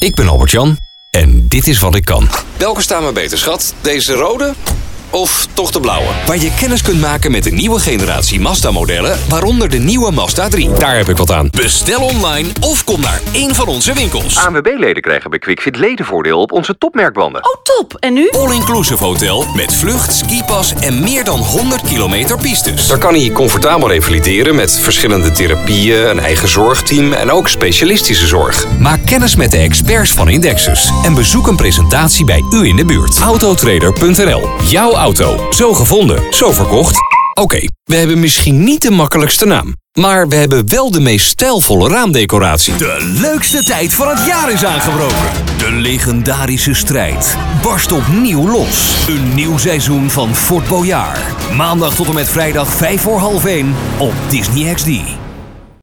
Ik ben Albert-Jan en dit is wat ik kan. Welke staan me beter, schat? Deze rode of toch de blauwe? Waar je kennis kunt maken met de nieuwe generatie Mazda-modellen, waaronder de nieuwe Mazda 3. Daar heb ik wat aan. Bestel online of kom naar één van onze winkels. ANWB-leden krijgen bij Quickfit ledenvoordeel op onze topmerkbanden. Oh, top. En nu? All-inclusive hotel met vlucht, skipas en meer dan 100 kilometer pistes. Daar kan hij comfortabel revalideren met verschillende therapieën, een eigen zorgteam en ook specialistische zorg. Maak kennis met de experts van Indexus en bezoek een presentatie bij u in de buurt. Autotrader.nl. Jouw auto. Zo gevonden, zo verkocht. Oké, we hebben misschien niet de makkelijkste naam, maar we hebben wel de meest stijlvolle raamdecoratie. De leukste tijd van het jaar is aangebroken. De legendarische strijd barst opnieuw los. Een nieuw seizoen van Fort Boyard. Maandag tot en met vrijdag 1:55 op Disney XD.